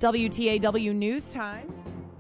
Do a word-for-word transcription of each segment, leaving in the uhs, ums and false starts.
W T A W News Time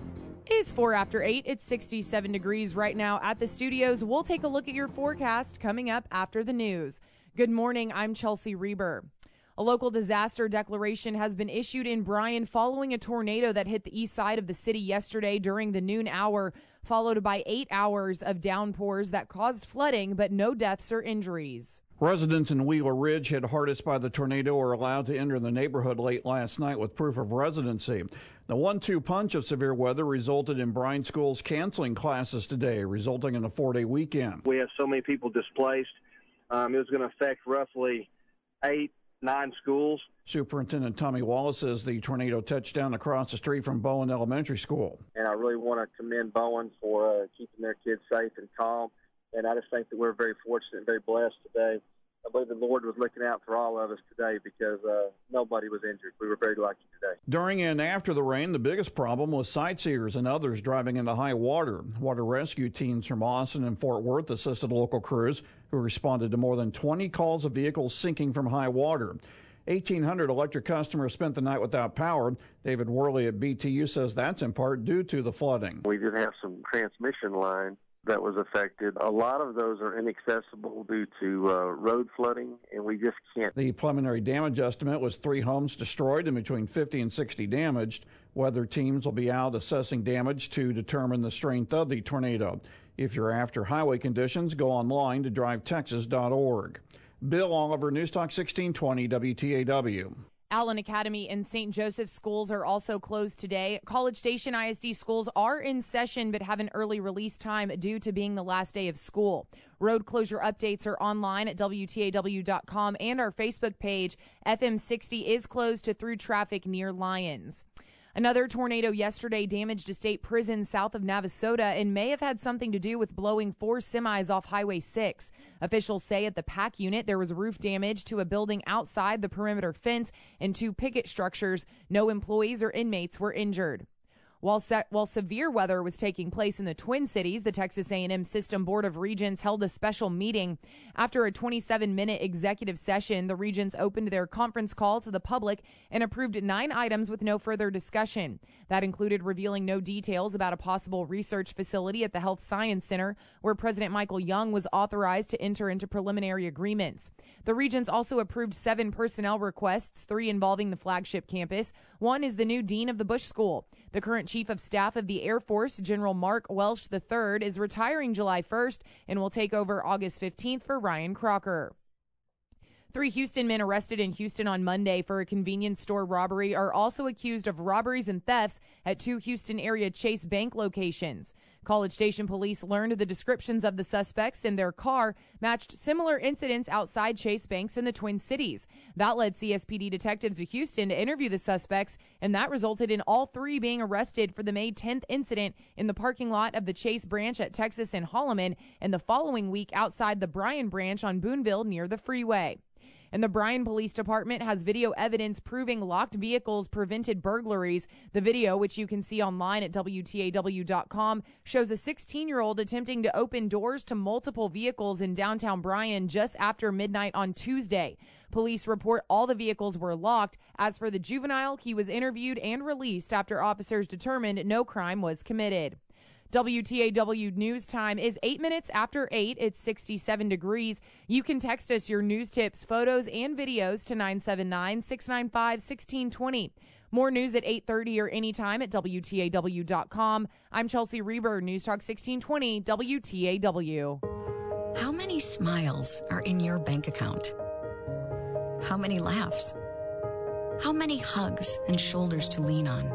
is four after eight. It's sixty-seven degrees right now at the studios. We'll take a look at your forecast coming up after the news. Good morning. I'm Chelsea Reber. A local disaster declaration has been issued in Bryan following a tornado that hit the east side of the city yesterday during the noon hour, followed by eight hours of downpours that caused flooding, but no deaths or injuries. Residents in Wheeler Ridge hit hardest by the tornado were allowed to enter the neighborhood late last night with proof of residency. The one two punch of severe weather resulted in Bryan schools canceling classes today, resulting in a four-day weekend. We have so many people displaced. Um, it was going to affect roughly eight, nine schools. Superintendent Tommy Wallace says the tornado touched down across the street from Bowen Elementary School. And I really want to commend Bowen for uh, keeping their kids safe and calm. And I just think that we're very fortunate and very blessed today. I believe the Lord was looking out for all of us today because uh, nobody was injured. We were very lucky today. During and after the rain, the biggest problem was sightseers and others driving into high water. Water rescue teams from Austin and Fort Worth assisted local crews who responded to more than twenty calls of vehicles sinking from high water. eighteen hundred electric customers spent the night without power. David Worley at B T U says that's in part due to the flooding. We did have some transmission line that was affected. A lot of those are inaccessible due to uh, road flooding, and we just can't. The preliminary damage estimate was three homes destroyed and between fifty and sixty damaged. Weather teams will be out assessing damage to determine the strength of the tornado. If you're after highway conditions, go online to drive texas dot org. Bill Oliver, News Talk sixteen twenty W T A W. Allen Academy and Saint Joseph schools are also closed today. College Station I S D schools are in session but have an early release time due to being the last day of school. Road closure updates are online at W T A W dot com and our Facebook page. F M sixty is closed to through traffic near Lyons. Another tornado yesterday damaged a state prison south of Navasota and may have had something to do with blowing four semis off Highway six. Officials say at the PAC unit there was roof damage to a building outside the perimeter fence and two picket structures. No employees or inmates were injured. While, se- while severe weather was taking place in the Twin Cities, the Texas A and M System Board of Regents held a special meeting. After a twenty-seven minute executive session, the regents opened their conference call to the public and approved nine items with no further discussion. That included revealing no details about a possible research facility at the Health Science Center, where President Michael Young was authorized to enter into preliminary agreements. The regents also approved seven personnel requests, three involving the flagship campus. One is the new dean of the Bush School. The current Chief of Staff of the Air Force, General Mark Welsh the third, is retiring July first and will take over August fifteenth for Ryan Crocker. Three Houston men arrested in Houston on Monday for a convenience store robbery are also accused of robberies and thefts at two Houston area Chase Bank locations. College Station police learned the descriptions of the suspects in their car matched similar incidents outside Chase Banks in the Twin Cities. That led C S P D detectives to Houston to interview the suspects, and that resulted in all three being arrested for the May tenth incident in the parking lot of the Chase branch at Texas and Holloman, and the following week outside the Bryan branch on Boonville near the freeway. And the Bryan Police Department has video evidence proving locked vehicles prevented burglaries. The video, which you can see online at W T A W dot com, shows a sixteen-year-old attempting to open doors to multiple vehicles in downtown Bryan just after midnight on Tuesday. Police report all the vehicles were locked. As for the juvenile, he was interviewed and released after officers determined no crime was committed. W T A W News Time is eight minutes after eight. It's sixty-seven degrees. You can text us your news tips, photos, and videos to nine seven nine, six nine five, one six two zero. More news at eight thirty or anytime at W T A W dot com. I'm Chelsea Reber, News Talk sixteen twenty, W T A W. How many smiles are in your bank account? How many laughs? How many hugs and shoulders to lean on?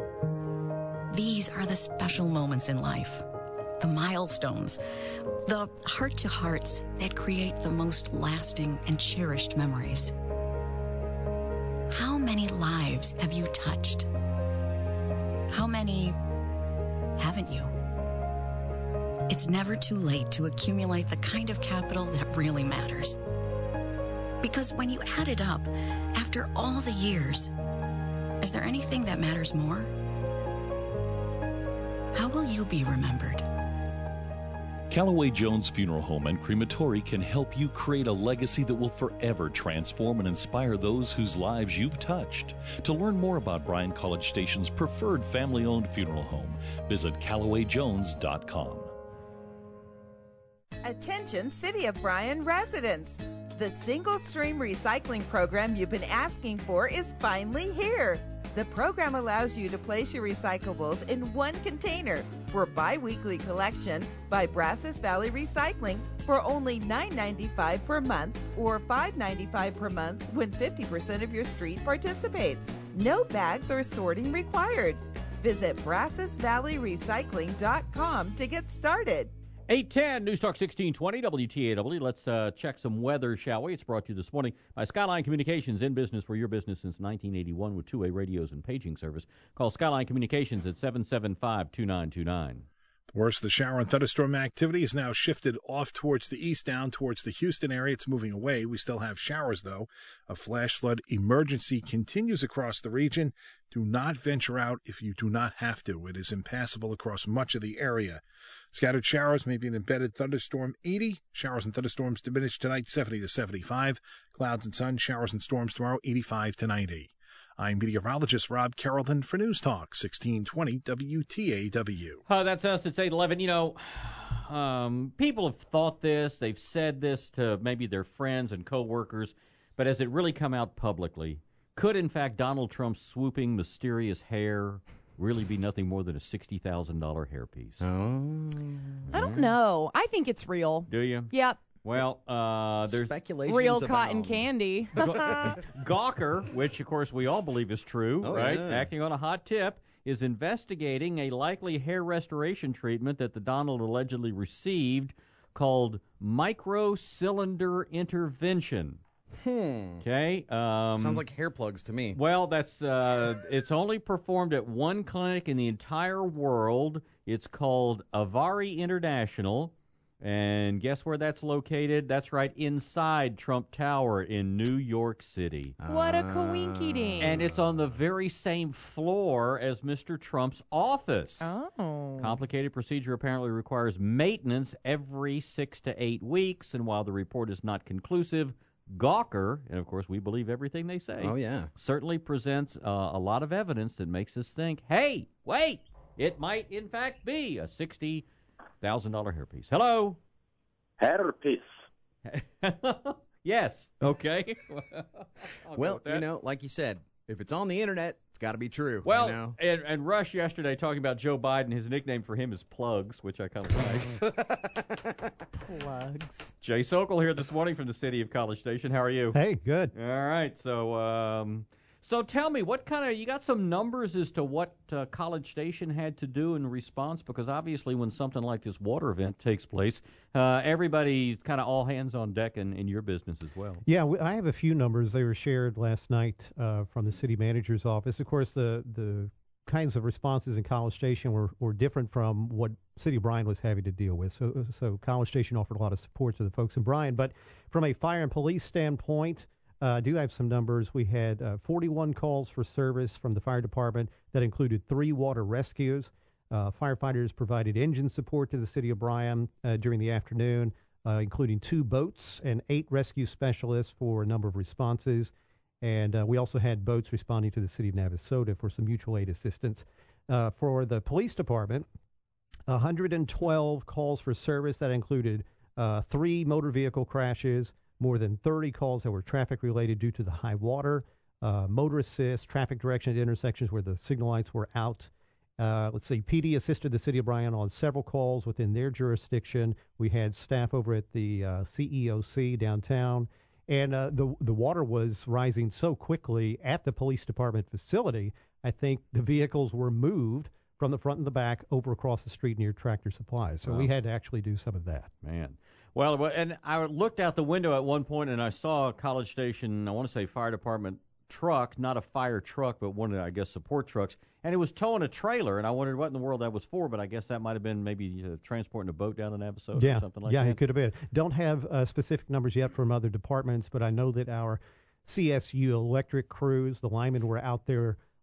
These are the special moments in life, the milestones, the heart-to-hearts that create the most lasting and cherished memories. How many lives have you touched? How many haven't you? It's never too late to accumulate the kind of capital that really matters. Because when you add it up, after all the years, is there anything that matters more? How will you be remembered? Callaway Jones Funeral Home and Crematory can help you create a legacy that will forever transform and inspire those whose lives you've touched. To learn more about Bryan College Station's preferred family-owned funeral home, visit Callaway Jones dot com. Attention City of Bryan residents. The single-stream recycling program you've been asking for is finally here. The program allows you to place your recyclables in one container for bi-weekly collection by Brazos Valley Recycling for only nine ninety-five per month or five ninety-five per month when fifty percent of your street participates. No bags or sorting required. Visit Brazos Valley Recycling dot com to get started. eight ten, News Talk sixteen twenty, W T A W. Let's uh, check some weather, shall we? It's brought to you this morning by Skyline Communications, in business for your business since nineteen eighty-one with two-way radios and paging service. Call Skyline Communications at seven seven five, two nine two nine. Worse, the shower and thunderstorm activity is now shifted off towards the east, down towards the Houston area. It's moving away. We still have showers, though. A flash flood emergency continues across the region. Do not venture out if you do not have to. It is impassable across much of the area. Scattered showers, maybe an embedded thunderstorm, eighty. Showers and thunderstorms diminish tonight, seventy to seventy-five. Clouds and sun, showers and storms tomorrow, eighty-five to ninety. I'm meteorologist Rob Carrollton for News Talk sixteen twenty W T A W. Uh, that's us. It's eight eleven. You know, um, people have thought this. They've said this to maybe their friends and coworkers, but has it really come out publicly? Could, in fact, Donald Trump's swooping, mysterious hair really be nothing more than a sixty thousand dollars hairpiece? Oh. I don't know. I think it's real. Do you? Yep. Well, uh, there's Speculations real cotton abound. candy. Gawker, which, of course, we all believe is true, Oh, right? yeah. Acting on a hot tip, is investigating a likely hair restoration treatment that the Donald allegedly received called microcylinder intervention. Hmm. Okay. Um, Sounds like hair plugs to me. Well, that's uh, it's only performed at one clinic in the entire world. It's called Avari International. And guess where that's located? That's right inside Trump Tower in New York City. What a coinky-dink. And it's on the very same floor as Mister Trump's office. Oh. Complicated procedure apparently requires maintenance every six to eight weeks. And while the report is not conclusive, Gawker, and of course we believe everything they say, Oh, yeah. certainly presents uh, a lot of evidence that makes us think, hey, wait, it might in fact be a sixty thousand dollars hairpiece. Hello? Hairpiece. Yes. Okay. Well, you know, like you said, if it's on the internet, it's got to be true. Well, you know? and, and Rush yesterday talking about Joe Biden, his nickname for him is Plugs, which I kind of like. Plugs. Jay Sokol here this morning from the city of College Station. How are you? Hey, good. All right. So, um, so tell me, what kind of, you got some numbers as to what uh, College Station had to do in response? Because obviously when something like this water event takes place, uh, everybody's kind of all hands on deck in, in your business as well. Yeah, we, I have a few numbers. They were shared last night uh, from the city manager's office. Of course, the, the kinds of responses in College Station were, were different from what City of Bryan was having to deal with. So, so College Station offered a lot of support to the folks in Bryan. But from a fire and police standpoint, Uh, I do have some numbers. We had uh, forty-one calls for service from the fire department that included three water rescues. Uh, firefighters provided engine support to the city of Bryan uh, during the afternoon, uh, including two boats and eight rescue specialists for a number of responses. And uh, we also had boats responding to the city of Navasota for some mutual aid assistance. Uh, for the police department, one hundred twelve calls for service that included uh, three motor vehicle crashes, more than thirty calls that were traffic-related due to the high water, uh, motor assist, traffic direction at intersections where the signal lights were out. Uh, let's see, P D assisted the city of Bryan on several calls within their jurisdiction. We had staff over at the uh, C E O C downtown, and uh, the the water was rising so quickly at the police department facility, I think the vehicles were moved from the front and the back over across the street near Tractor Supply. So Wow. we had to actually do some of that. Man. Well, and I looked out the window at one point and I saw a College Station, I want to say fire department truck, not a fire truck, but one of the, I guess, support trucks, and it was towing a trailer, and I wondered what in the world that was for, but I guess that might have been maybe uh, transporting a boat down to Navasota yeah, or something like yeah, that. Yeah, it could have been. Don't have uh, specific numbers yet from other departments, but I know that our C S U electric crews, the linemen were out there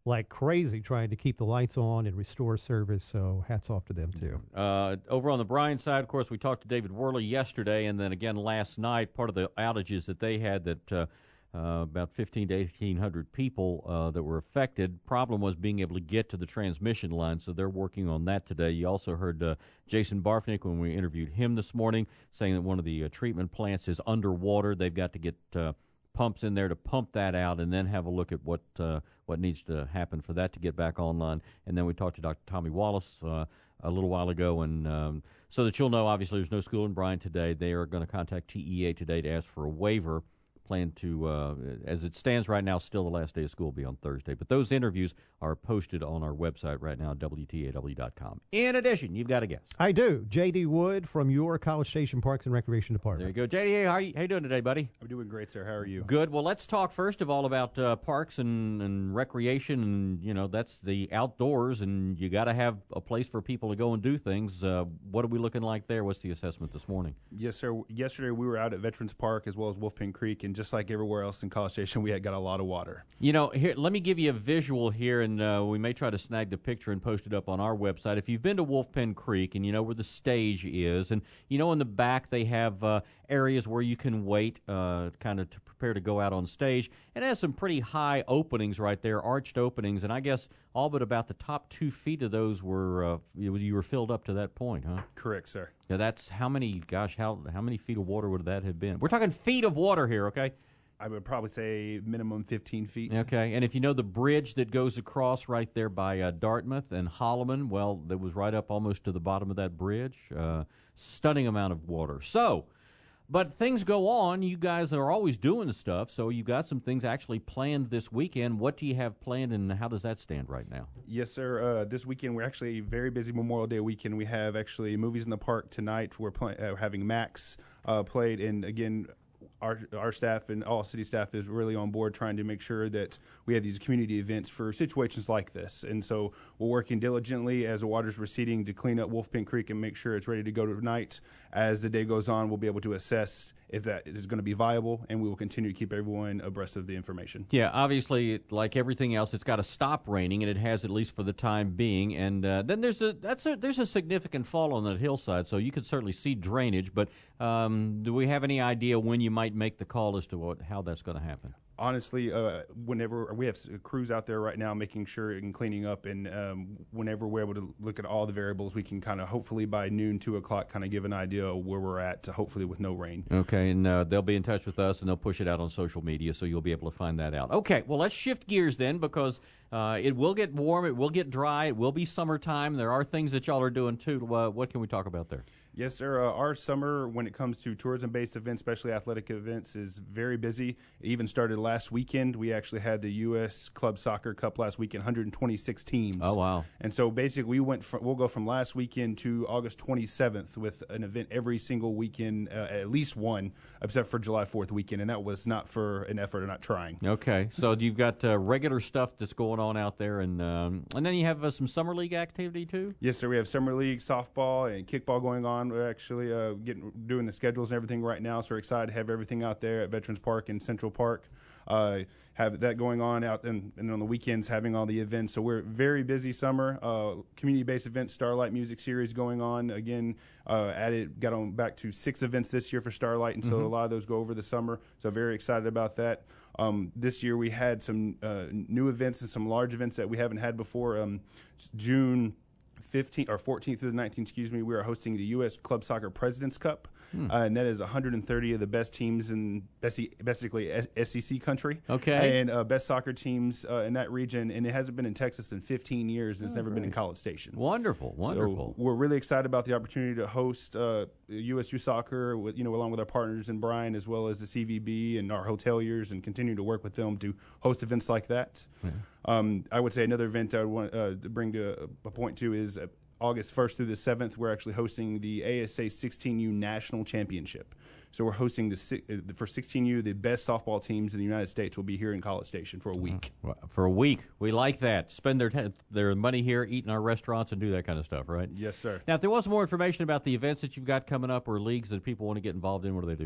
like crazy trying to keep the lights on and restore service. So hats off to them, too. Uh, over on the Bryan side, of course, we talked to David Worley yesterday, and then again last night. Part of the outages that they had that uh, uh, about fifteen to eighteen hundred people uh, that were affected. Problem was being able to get to the transmission line, so they're working on that today. You also heard uh, Jason Barfnick when we interviewed him this morning, saying that one of the uh, treatment plants is underwater. They've got to get uh, pumps in there to pump that out, and then have a look at what uh, what needs to happen for that to get back online. And then we talked to Doctor Tommy Wallace uh, a little while ago, and um, so that you'll know, obviously, there's no school in Bryan today. They are going to contact T E A today to ask for a waiver. Plan to, uh, as it stands right now, still the last day of school will be on Thursday. But those interviews are posted on our website right now, W T A W dot com. In addition, you've got a guest. I do. J D. Wood from your College Station Parks and Recreation Department. There you go. J D, how are you, how you doing today, buddy? I'm doing great, sir. How are you? Good. Well, let's talk first of all about uh, parks and, and recreation. And, you know, that's the outdoors, and you got to have a place for people to go and do things. Uh, what are we looking like there? What's the assessment this morning? Yes, sir. Yesterday we were out at Veterans Park as well as Wolf Pen Creek, and just like everywhere else in College Station, we had got a lot of water. You know, here, let me give you a visual here, and uh, we may try to snag the picture and post it up on our website. If you've been to Wolf Pen Creek and you know where the stage is, and you know in the back they have uh, areas where you can wait uh, kind of to prepare to go out on stage. It has some pretty high openings right there, arched openings, and I guess all but about the top two feet of those were, uh, you, you were filled up to that point, huh? Correct, sir. Now that's how many, gosh, how, how many feet of water would that have been? We're talking feet of water here, okay? I would probably say minimum fifteen feet. Okay, and if you know the bridge that goes across right there by uh, Dartmouth and Holloman, well, that was right up almost to the bottom of that bridge. Uh, stunning amount of water. So, but things go on. You guys are always doing stuff, so you got some things actually planned this weekend. What do you have planned, and how does that stand right now? Yes, sir. Uh, this weekend, we're actually a very busy Memorial Day weekend. We have actually movies in the park tonight. We're play, uh, having Max uh, played, and again, Our our staff and all city staff is really on board trying to make sure that we have these community events for situations like this. And so we're working diligently as the water's receding to clean up Wolf Pen Creek and make sure it's ready to go tonight. As the day goes on, we'll be able to assess if that is going to be viable, and we will continue to keep everyone abreast of the information. Yeah, obviously, like everything else, it's got to stop raining, and it has at least for the time being. And uh, then there's a that's a there's a significant fall on that hillside, so you can certainly see drainage. But um, do we have any idea when you might make the call as to what, how that's going to happen? Honestly, uh, whenever we have crews out there right now making sure and cleaning up, and um, whenever we're able to look at all the variables, we can kind of hopefully by noon, two o'clock, kind of give an idea of where we're at, to hopefully with no rain. Okay, and uh, they'll be in touch with us, and they'll push it out on social media, so you'll be able to find that out. Okay, well, let's shift gears then, because uh, it will get warm, it will get dry, it will be summertime. There are things that y'all are doing, too. Uh, what can we talk about there? Yes, sir. Uh, our summer, when it comes to tourism-based events, especially athletic events, is very busy. It even started last weekend. We actually had the U S Club Soccer Cup last weekend, one hundred twenty-six teams. Oh, wow. And so basically we went from, we'll go from last weekend to August twenty-seventh with an event every single weekend, uh, at least one, except for July fourth weekend, and that was not for an effort or not trying. Okay, so you've got uh, regular stuff that's going on out there, and um, and then you have uh, some summer league activity too? Yes, sir. We have summer league, softball, and kickball going on. We're actually uh, getting doing the schedules and everything right now, so we're excited to have everything out there at Veterans Park and Central Park. Uh, have that going on out, and, and on the weekends having all the events. So we're very busy summer. Uh, community-based events, Starlight Music Series going on. Again, uh, added, got on back to six events this year for Starlight, and so Mm-hmm. a lot of those go over the summer. So very excited about that. Um, this year we had some uh, new events and some large events that we haven't had before. Um, June fifteenth or fourteenth through the nineteenth, excuse me, we are hosting the U S Club Soccer President's Cup, hmm. uh, and that is one hundred thirty of the best teams in basically S E C country. Okay, and uh, best soccer teams uh, in that region, and it hasn't been in Texas in fifteen years, and it's oh, never great. been in College Station. Wonderful, wonderful. So we're really excited about the opportunity to host uh, U S U Soccer, with, you know, along with our partners in Bryan, as well as the C V B and our hoteliers, and continue to work with them to host events like that. Yeah. Um, I would say another event I would want uh, to bring to a point to is uh, August first through the seventh, we're actually hosting the A S A sixteen U National Championship. So we're hosting the for sixteen U, the best softball teams in the United States will be here in College Station for a week. Uh, for a week. We like that. Spend their t- their money here, eat in our restaurants, and do that kind of stuff, right? Yes, sir. Now, if there was more information about the events that you've got coming up or leagues that people want to get involved in, what do they do?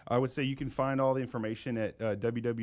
I would say you can find all the information at uh,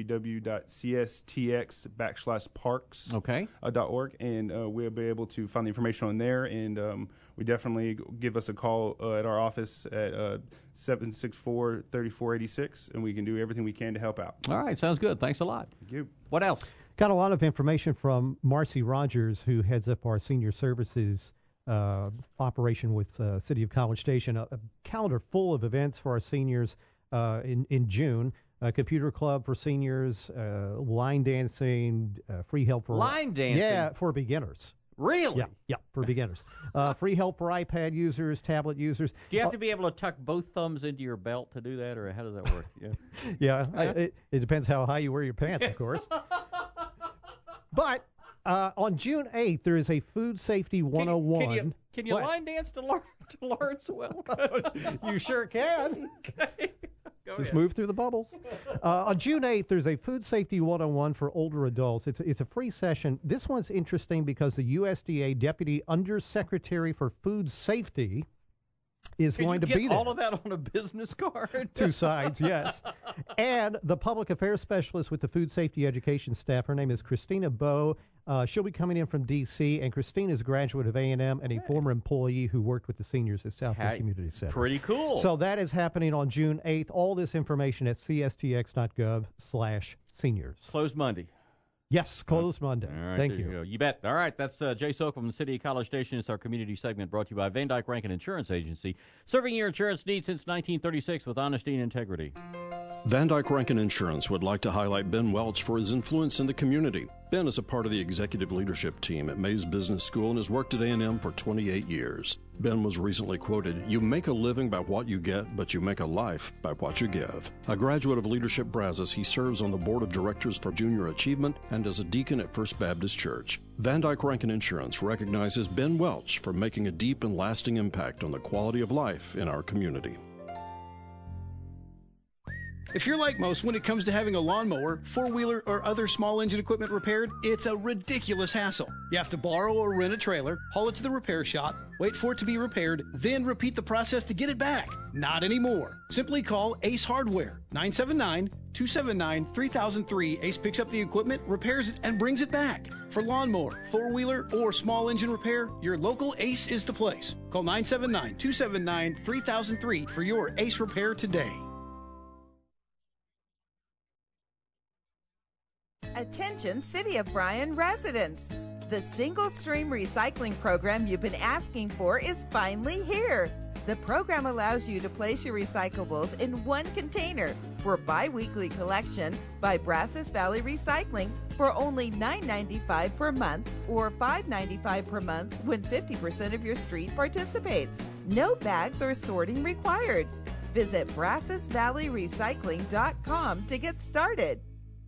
www.cstx backslash parks okay. uh, dot org, and uh, we'll be able to find the information on there. And um, we definitely give us a call uh, at our office at uh, seven six four, three four eight six, and we can do everything we can to help out. All right, sounds good. Thanks a lot. Thank you. What else? Got a lot of information from Marcy Rogers, who heads up our senior services uh, operation with uh, City of College Station. A, a calendar full of events for our seniors uh, in, in June. A computer club for seniors, uh, line dancing, uh, free help for... Line dancing? Yeah, for beginners. Really? Yeah, yeah, for beginners. Uh, free help for iPad users, tablet users. Do you have uh, to be able to tuck both thumbs into your belt to do that, or how does that work? Yeah, yeah I, it, it depends how high you wear your pants, of course. But uh, on June eighth, there is a Food Safety one oh one. Can you, can you, can you line dance to, Lawrence, to Lawrence Welk? You sure can. Okay. Go Just ahead. move through the bubbles. Uh, on June eighth, there's a Food Safety one oh one for older adults. It's a, it's a free session. This one's interesting because the U S D A Deputy Undersecretary for Food Safety is Can going you to get be there. all of that on a business card? Two sides, yes. And the public affairs specialist with the food safety education staff, her name is Christina Bowe. Uh, she'll be coming in from D C, and Christina is a graduate of A and M and a former employee who worked with the seniors at Southfield Hey, Community Center. Pretty cool. So that is happening on June eighth. All this information at cstx.gov slash seniors. Closed Monday. Yes, closed Monday. All right, Thank there you. you go. You bet. All right, that's uh, Jay Sok from the City of College Station. It's our community segment brought to you by Van Dyke Rankin Insurance Agency, serving your insurance needs since nineteen thirty-six with honesty and integrity. Van Dyke Rankin Insurance would like to highlight Ben Welch for his influence in the community. Ben is a part of the executive leadership team at Mays Business School and has worked at A and M for twenty-eight years. Ben was recently quoted, "You make a living by what you get, but you make a life by what you give." A graduate of Leadership Brazos, he serves on the board of directors for Junior Achievement and as a deacon at First Baptist Church. Van Dyke Rankin Insurance recognizes Ben Welch for making a deep and lasting impact on the quality of life in our community. If you're like most when it comes to having a lawnmower, four-wheeler, or other small engine equipment repaired, it's a ridiculous hassle. You have to borrow or rent a trailer, haul it to the repair shop, wait for it to be repaired, then repeat the process to get it back. Not anymore. Simply call Ace Hardware, nine seven nine, two seven nine, three thousand three. Ace picks up the equipment, repairs it, and brings it back. For lawnmower, four-wheeler, or small engine repair, your local Ace is the place. Call nine seven nine, two seven nine, three thousand three for your Ace repair today. Attention City of Bryan residents. The single stream recycling program you've been asking for is finally here. The program allows you to place your recyclables in one container for bi-weekly collection by Brazos Valley Recycling for only nine ninety-five per month or five ninety-five per month when fifty percent of your street participates. No bags or sorting required. Visit brazos valley recycling dot com to get started.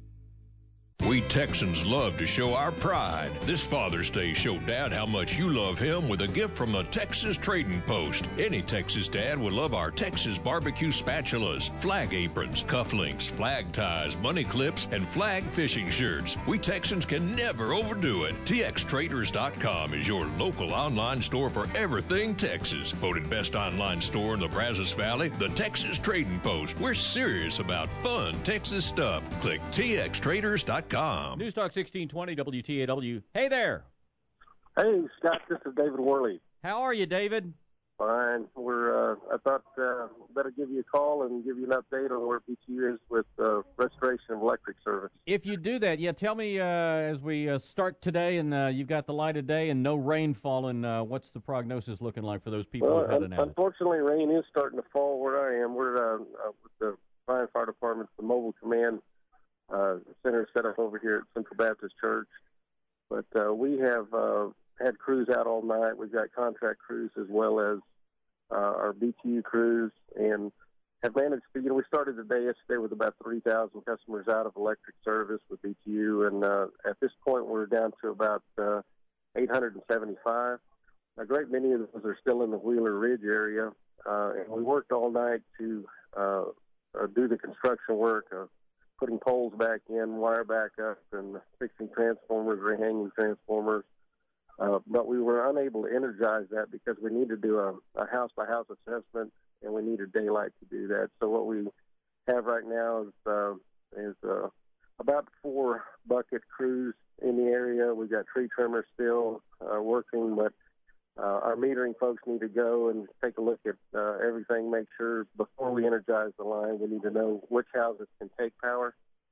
We Texans love to show our pride. This Father's Day, show Dad how much you love him with a gift from the Texas Trading Post. Any Texas dad would love our Texas barbecue spatulas, flag aprons, cufflinks, flag ties, money clips, and flag fishing shirts. We Texans can never overdo it. T X traders dot com is your local online store for everything Texas. Voted best online store in the Brazos Valley, the Texas Trading Post. We're serious about fun Texas stuff. Click T X traders dot com. News Talk sixteen twenty W T A W. Hey there. Hey, Scott, this is David Worley. How are you, David? Fine. We're. Uh, I thought uh, better give you a call and give you an update on where B T U is with uh, restoration of electric service. If you do that, yeah, tell me uh, as we uh, start today and uh, you've got the light of day and no rain falling, uh, what's the prognosis looking like for those people Well, who had un- an outage? unfortunately, rain is starting to fall where I am. We're uh, uh, with the Bryan Fire Department, the mobile command uh, center set up over here at Central Baptist Church. But uh, we have uh, had crews out all night. We've got contract crews as well as uh, our B T U crews, and have managed to, you know, we started the day yesterday with about three thousand customers out of electric service with B T U, and uh, at this point we're down to about uh, eight hundred seventy-five. A great many of those are still in the Wheeler Ridge area, uh, and we worked all night to uh, uh, do the construction work of putting poles back in, wire back up, and fixing transformers, rehanging transformers. Uh, but we were unable to energize that because we need to do a, a house-by-house assessment, and we needed daylight to do that. So what we have right now is uh, is uh, about four bucket crews in the area. We've got tree trimmers still uh, working, but uh, our metering folks need to go and take a look at uh, everything, make sure before we energize the line, we need to know which houses can take power.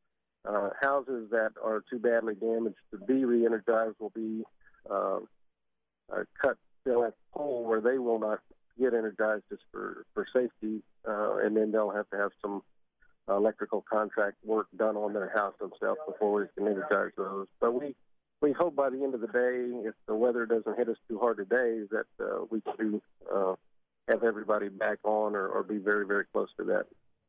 Uh, houses that are too badly damaged to be re-energized will be uh, uh, cut still at the pole where they will not get energized just for, for safety, uh, and then they'll have to have some uh, electrical contract work done on their house themselves before we can energize those. But we, we hope by the end of the day, if the weather doesn't hit us too hard today, that uh, we can uh, have everybody back on or, or be very, very close to that.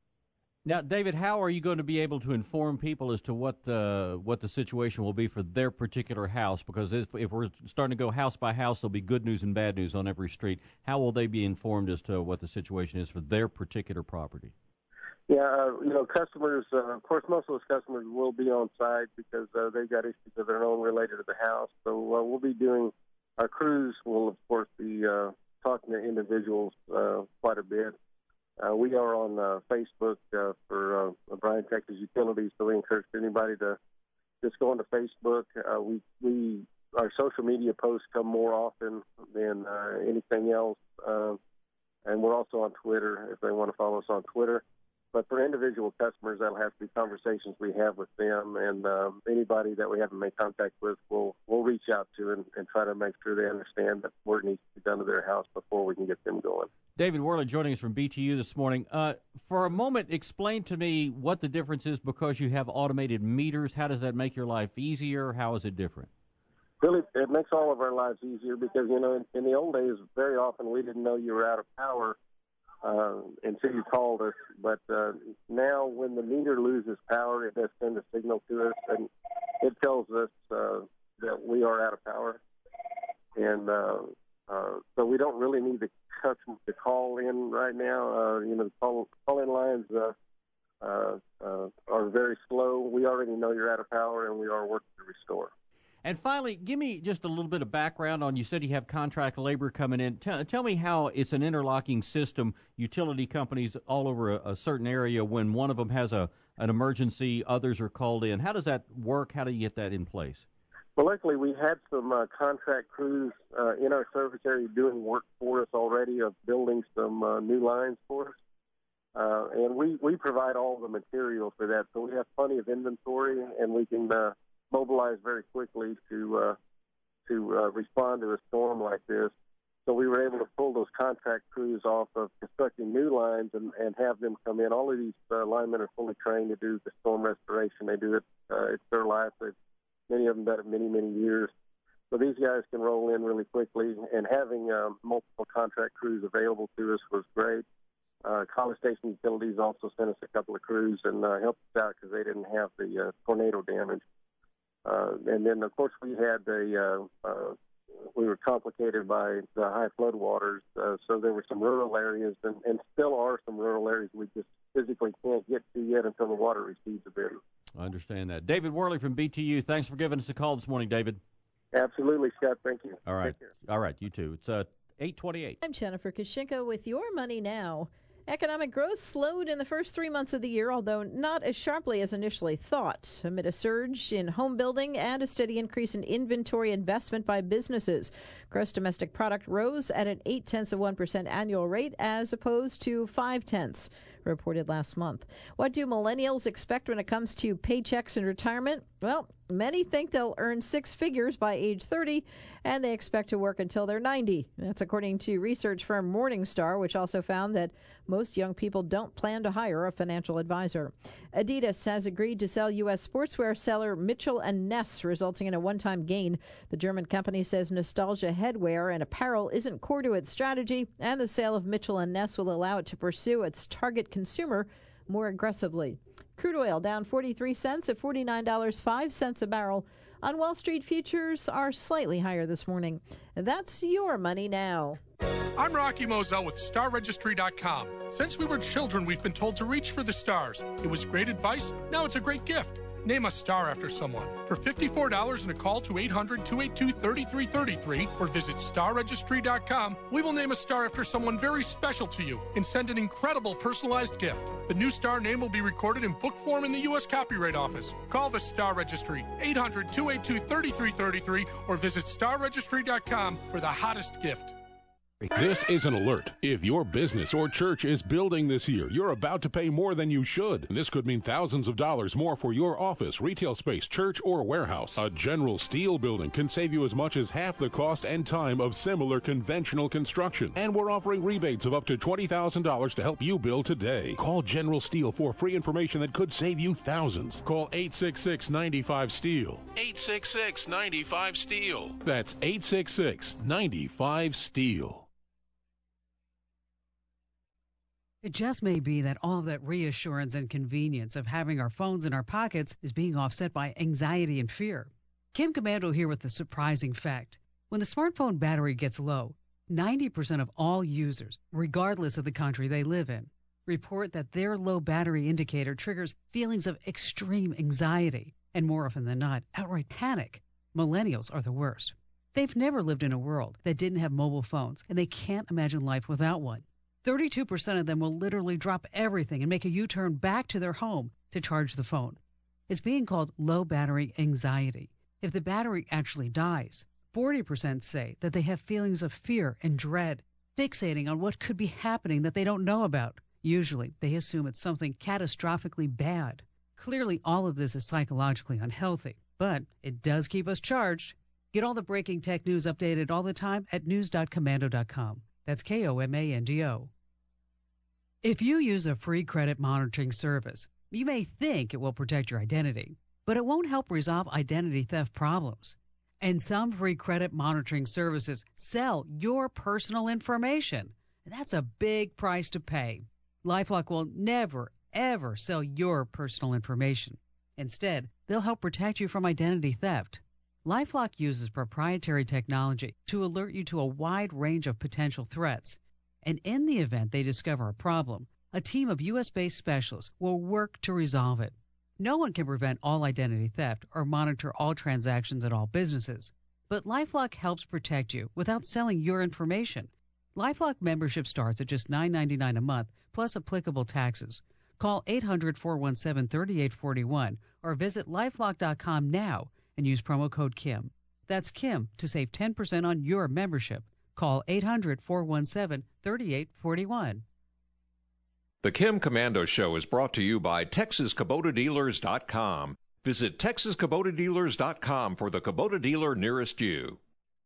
Now, David, how are you going to be able to inform people as to what the what the situation will be for their particular house? Because if, if we're starting to go house by house, there'll be good news and bad news on every street. How will they be informed as to what the situation is for their particular property? Yeah, uh, you know, customers, uh, of course, most of those customers will be on site because uh, they've got issues of their own related to the house. So uh, we'll be doing, our crews will, of course, be uh, talking to individuals uh, quite a bit. Uh, we are on uh, Facebook uh, for uh, Bryan, Texas Utilities, so we encourage anybody to just go onto Facebook. Uh, we, we, our social media posts come more often than uh, anything else, uh, and we're also on Twitter if they want to follow us on Twitter. But for individual customers, that'll have to be conversations we have with them, and um, anybody that we haven't made contact with, we'll, we'll reach out to and, and try to make sure they understand that work needs to be done to their house before we can get them going. David Worley joining us from B T U this morning. Uh, for a moment, explain to me what the difference is because you have automated meters. How does that make your life easier? How is it different? Really, it makes all of our lives easier because, you know, in, in the old days, very often we didn't know you were out of power uh, until you called us. But uh, now when the meter loses power, it does send a signal to us, and it tells us uh, that we are out of power. And uh, uh, so we don't really need the customers to call in right now. Uh, you know, the call, call-in lines uh, uh, uh, are very slow. We already know you're out of power, and we are working to restore. And finally, give me just a little bit of background on, you said you have contract labor coming in. Tell, tell me how it's an interlocking system, utility companies all over a, a certain area, when one of them has a an emergency, others are called in. How does that work? How do you get that in place? Well, luckily, we had some uh, contract crews uh, in our service area doing work for us already of building some uh, new lines for us. Uh, and we, we provide all the material for that. So we have plenty of inventory, and we can uh, mobilize very quickly to uh, to uh, respond to a storm like this. So we were able to pull those contract crews off of constructing new lines and, and have them come in. All of these uh, linemen are fully trained to do the storm restoration. They do it. Uh, it's their life. It's, many of them done it many, many years. So these guys can roll in really quickly, and having uh, multiple contract crews available to us was great. Uh, College Station Utilities also sent us a couple of crews and uh, helped us out because they didn't have the uh, tornado damage. Uh, and then, of course, we had the, uh, uh, we were complicated by the high flood waters, uh, so there were some rural areas, and, and still are some rural areas we just physically can't get to yet until the water recedes a bit. I understand that. David Worley from B T U, thanks for giving us a call this morning, David. Absolutely, Scott. Thank you. All right. All right, you too. It's uh, eight twenty-eight. I'm Jennifer Kashinka with Your Money Now. Economic growth slowed in the first three months of the year, although not as sharply as initially thought, amid a surge in home building and a steady increase in inventory investment by businesses. Gross domestic product rose at an eight-tenths of one percent annual rate as opposed to five-tenths, reported last month. What do millennials expect when it comes to paychecks and retirement? Well, many think they'll earn six figures by age thirty, and they expect to work until they're ninety. That's according to research firm Morningstar, which also found that most young people don't plan to hire a financial advisor. Adidas has agreed to sell U S sportswear seller Mitchell and Ness, resulting in a one-time gain. The German company says nostalgia headwear and apparel isn't core to its strategy, and the sale of Mitchell and Ness will allow it to pursue its target consumer more aggressively. Crude oil down forty-three cents at forty-nine dollars and five cents a barrel. On Wall Street, futures are slightly higher this morning. That's Your Money Now. I'm Rocky Moselle with Star Registry dot com. Since we were children, we've been told to reach for the stars. It was great advice. Now it's a great gift. name a star after someone. For fifty-four dollars and a call to eight hundred, two eight two, three three three three or visit star registry dot com, we will name a star after someone very special to you and send an incredible personalized gift. The new star name will be recorded in book form in the U S Copyright Office. Call the Star Registry, eight hundred, two eight two, three three three three or visit star registry dot com for the hottest gift. This is an alert. If your business or church is building this year, you're about to pay more than you should. This could mean thousands of dollars more for your office, retail space, church, or warehouse. A General Steel building can save you as much as half the cost and time of similar conventional construction. And we're offering rebates of up to twenty thousand dollars to help you build today. Call General Steel for free information that could save you thousands. Call eight six six, nine five, STEEL. eight six six, nine five, STEEL. That's eight six six, nine five, STEEL. It just may be that all of that reassurance and convenience of having our phones in our pockets is being offset by anxiety and fear. Kim Komando here with the surprising fact. When the smartphone battery gets low, ninety percent of all users, regardless of the country they live in, report that their low battery indicator triggers feelings of extreme anxiety and, more often than not, outright panic. Millennials are the worst. They've never lived in a world that didn't have mobile phones, and they can't imagine life without one. thirty-two percent of them will literally drop everything and make a U-turn back to their home to charge the phone. It's being called low battery anxiety. If the battery actually dies, forty percent say that they have feelings of fear and dread, fixating on what could be happening that they don't know about. Usually, they assume it's something catastrophically bad. Clearly, all of this is psychologically unhealthy, but it does keep us charged. Get all the breaking tech news updated all the time at news dot komando dot com. That's K O M A N D O. If you use a free credit monitoring service, you may think it will protect your identity, but it won't help resolve identity theft problems. And some free credit monitoring services sell your personal information. And that's a big price to pay. LifeLock will never, ever sell your personal information. Instead, they'll help protect you from identity theft. LifeLock uses proprietary technology to alert you to a wide range of potential threats. And in the event they discover a problem, a team of U S-based specialists will work to resolve it. No one can prevent all identity theft or monitor all transactions at all businesses. But LifeLock helps protect you without selling your information. LifeLock membership starts at just nine ninety-nine a month, plus applicable taxes. Call eight hundred, four one seven, three eight four one or visit lifelock dot com now and use promo code Kim. That's Kim to save ten percent on your membership. Call eight hundred, four one seven, three eight four one. The Kim Komando Show is brought to you by Texas Kubota Dealers dot com. Visit Texas Kubota Dealers dot com for the Kubota dealer nearest you.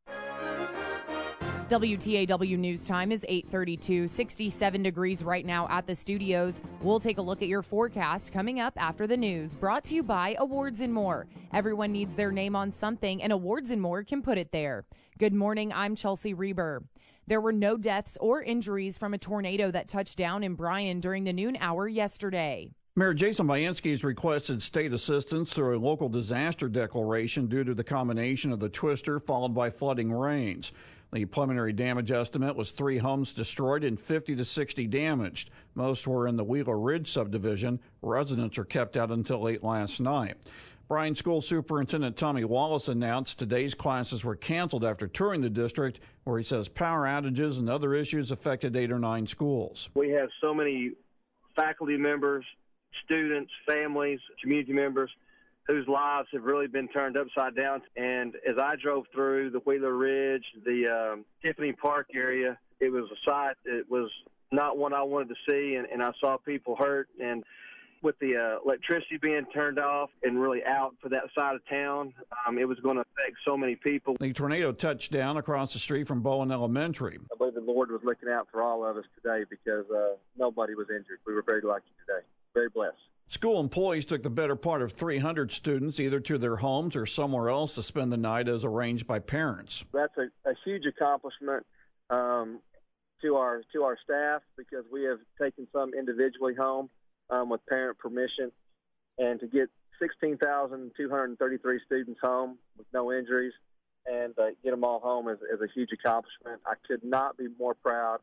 W T A W News Time is eight thirty-two, sixty-seven degrees right now at the studios. We'll take a look at your forecast coming up after the news. Brought to you by Awards and More. Everyone needs their name on something, and Awards and More can put it there. Good morning, I'm Chelsea Reber. There were no deaths or injuries from a tornado that touched down in Bryan during the noon hour yesterday. Mayor Jason Bainski has requested state assistance through a local disaster declaration due to the combination of the twister followed by flooding rains. The preliminary damage estimate was three homes destroyed and fifty to sixty damaged. Most were in the Wheeler Ridge subdivision. Residents are kept out until late last night. Bryan School Superintendent Tommy Wallace announced today's classes were canceled after touring the district, where he says power outages and other issues affected eight or nine schools. We have so many faculty members, students, families, community members whose lives have really been turned upside down. And as I drove through the Wheeler Ridge, the um, Tiffany Park area, it was a sight that was not one I wanted to see, and, and I saw people hurt. And with the uh, electricity being turned off and really out for that side of town, um, it was going to affect so many people. The tornado touched down across the street from Bowen Elementary. I believe the Lord was looking out for all of us today because uh, nobody was injured. We were very lucky today, very blessed. School employees took the better part of three hundred students either to their homes or somewhere else to spend the night as arranged by parents. That's a, a huge accomplishment um, to our to our staff because we have taken some individually home um, with parent permission. And to get sixteen thousand two hundred thirty-three students home with no injuries and uh, get them all home is, is a huge accomplishment. I could not be more proud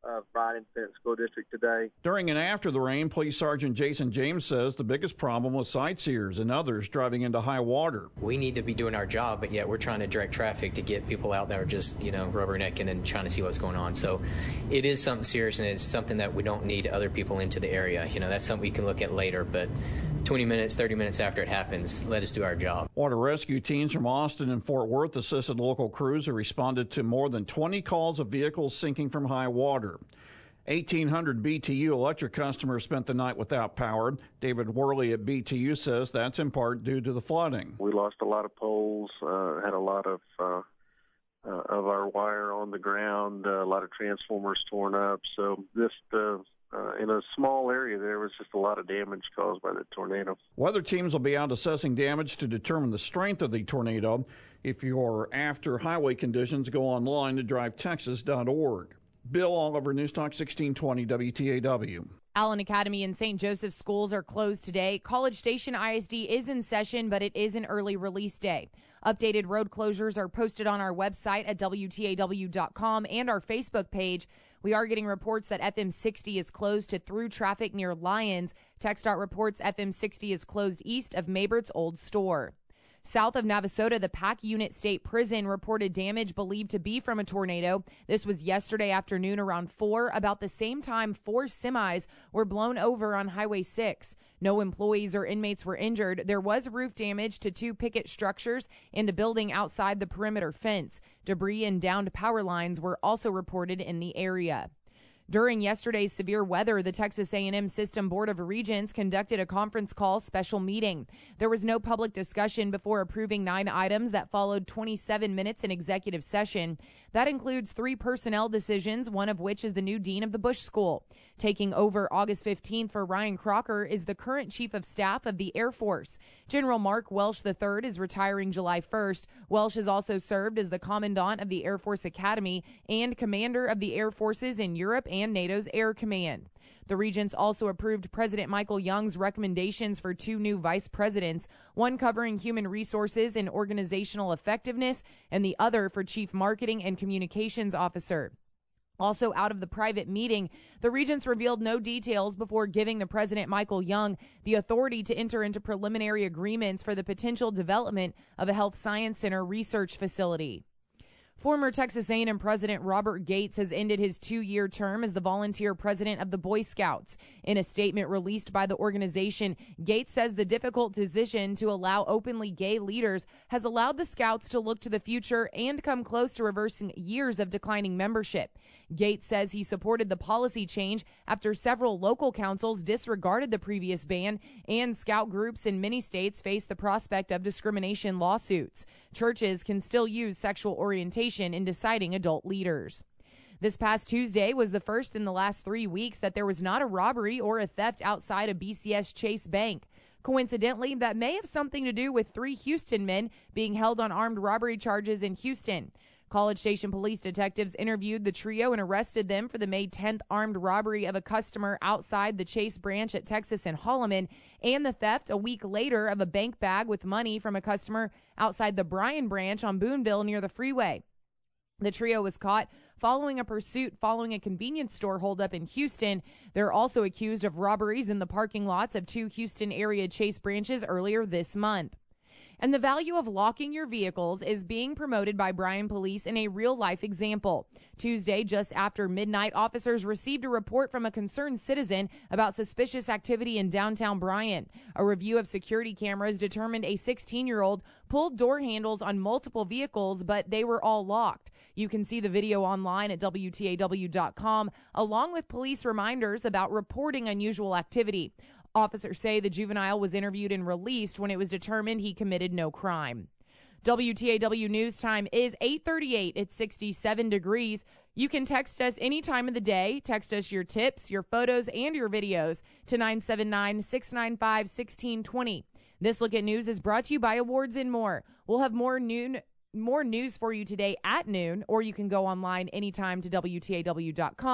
uh, Bryan Independent School District today. During and after the rain, Police Sergeant Jason James says the biggest problem was sightseers and others driving into high water. We need to be doing our job, but yet we're trying to direct traffic to get people out there just, you know, rubbernecking and trying to see what's going on. So it is something serious, and it's something that we don't need other people into the area. You know, that's something we can look at later, but twenty minutes, thirty minutes after it happens, let us do our job. Water rescue teams from Austin and Fort Worth assisted local crews who responded to more than twenty calls of vehicles sinking from high water. eighteen hundred B T U electric customers spent the night without power. David Worley at B T U says that's in part due to the flooding. We lost a lot of poles, uh, had a lot of uh, uh, of our wire on the ground, uh, a lot of transformers torn up. So this uh, Uh, in a small area, there was just a lot of damage caused by the tornado. Weather teams will be out assessing damage to determine the strength of the tornado. If you're after highway conditions, go online to drive texas dot org. Bill Oliver, News Talk sixteen twenty W T A W. Allen Academy and Saint Joseph schools are closed today. College Station I S D is in session, but it is an early release day. Updated road closures are posted on our website at W T A W dot com and our Facebook page. We are getting reports that F M sixty is closed to through traffic near Lyons. TxDOT reports F M sixty is closed east of Maybert's old store. South of Navasota, the Pack Unit State Prison reported damage believed to be from a tornado. This was yesterday afternoon around four. About the same time, four semis were blown over on Highway six. No employees or inmates were injured. There was roof damage to two picket structures and a building outside the perimeter fence. Debris and downed power lines were also reported in the area. During yesterday's severe weather, the Texas A and M System Board of Regents conducted a conference call special meeting. There was no public discussion before approving nine items that followed twenty-seven minutes in executive session. That includes three personnel decisions, one of which is the new dean of the Bush School. Taking over August fifteenth for Ryan Crocker is the current Chief of Staff of the Air Force. General Mark Welsh the third is retiring July first. Welsh has also served as the Commandant of the Air Force Academy and Commander of the Air Forces in Europe and NATO's Air Command. The Regents also approved President Michael Young's recommendations for two new vice presidents, one covering human resources and organizational effectiveness, and the other for Chief Marketing and Communications Officer. Also out of the private meeting, the Regents revealed no details before giving the President Michael Young the authority to enter into preliminary agreements for the potential development of a health science center research facility. Former Texas A and M President Robert Gates has ended his two-year term as the volunteer president of the Boy Scouts. In a statement released by the organization, Gates says the difficult decision to allow openly gay leaders has allowed the Scouts to look to the future and come close to reversing years of declining membership. Gates says he supported the policy change after several local councils disregarded the previous ban, and Scout groups in many states face the prospect of discrimination lawsuits. Churches can still use sexual orientation in deciding adult leaders. This past Tuesday was the first in the last three weeks that there was not a robbery or a theft outside of B C S Chase Bank. Coincidentally, that may have something to do with three Houston men being held on armed robbery charges in Houston. College Station police detectives interviewed the trio and arrested them for the May tenth armed robbery of a customer outside the Chase branch at Texas and Holloman, and the theft a week later of a bank bag with money from a customer outside the Bryan branch on Boonville near the freeway. The trio was caught following a pursuit following a convenience store holdup in Houston. They're also accused of robberies in the parking lots of two Houston area Chase branches earlier this month. And the value of locking your vehicles is being promoted by Bryan Police in a real-life example. Tuesday, just after midnight, officers received a report from a concerned citizen about suspicious activity in downtown Bryan. A review of security cameras determined a sixteen-year-old pulled door handles on multiple vehicles, but they were all locked. You can see the video online at W T A W dot com, along with police reminders about reporting unusual activity. Officers say the juvenile was interviewed and released when it was determined he committed no crime. W T A W News Time is eight thirty-eight. It's sixty-seven degrees. You can text us any time of the day. Text us your tips, your photos, and your videos to nine seven nine, six nine five, one six two zero. This Look at News is brought to you by Awards and More. We'll have more noon more news for you today at noon, or you can go online anytime to W T A W dot com.